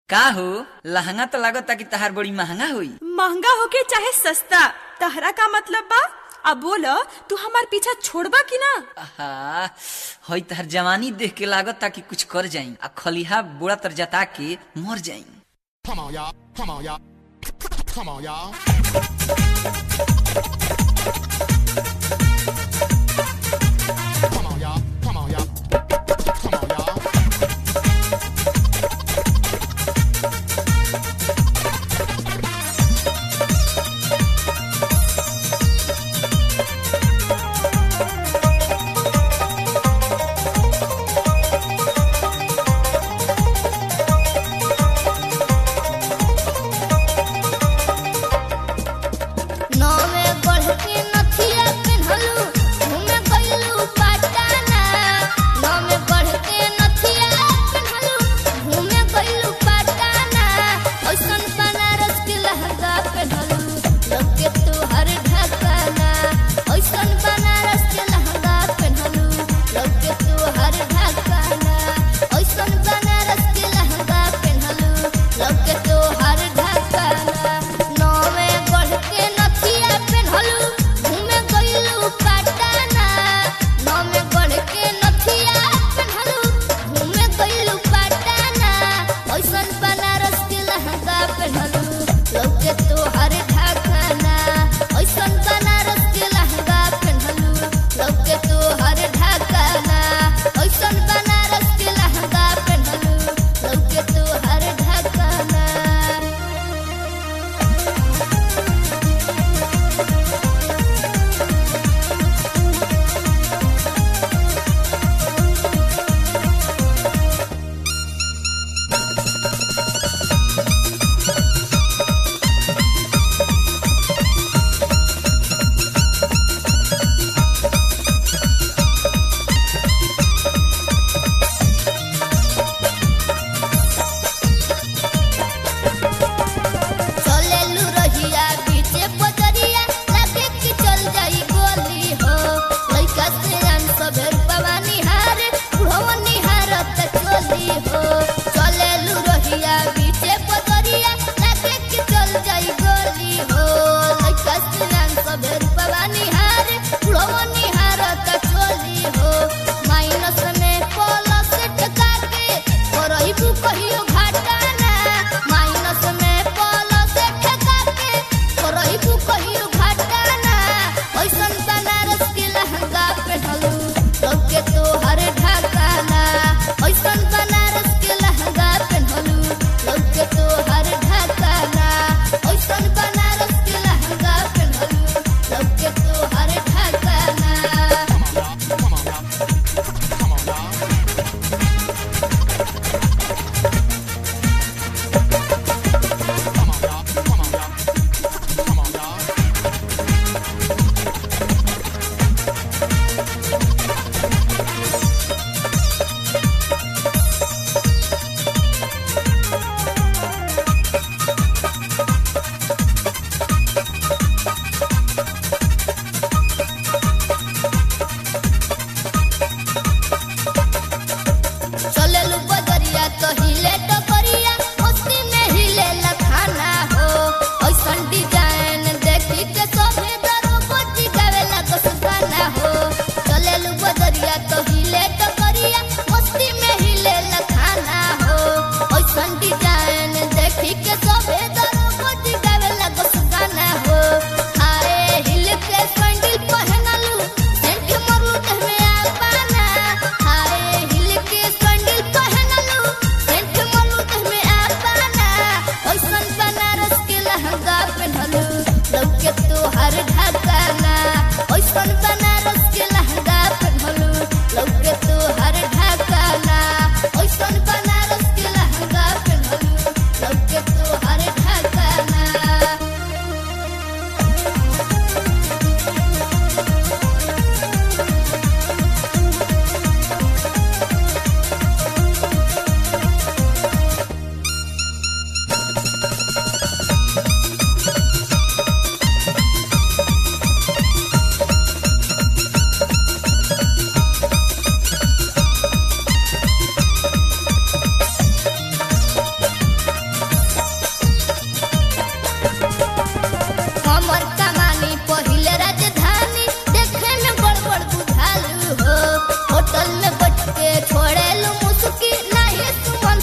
का हो लहंगा तो लागता कि तहार बड़ी महंगा होई। महंगा होके चाहे सस्ता, तहरा का मतलब बा? अब बोल, तू हमार पीछा छोड़बा कि ना? आहा, हई तहर जवानी देख के लागता कि कुछ कर जाई आ खलिहा बोड़ा तर जता के मर जाई। Come on, y'all. Come on, y'all. Come on, y'all. Come on, y'all. Come on, y'all. Come on, y'all. नौवे बढ़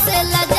से लगा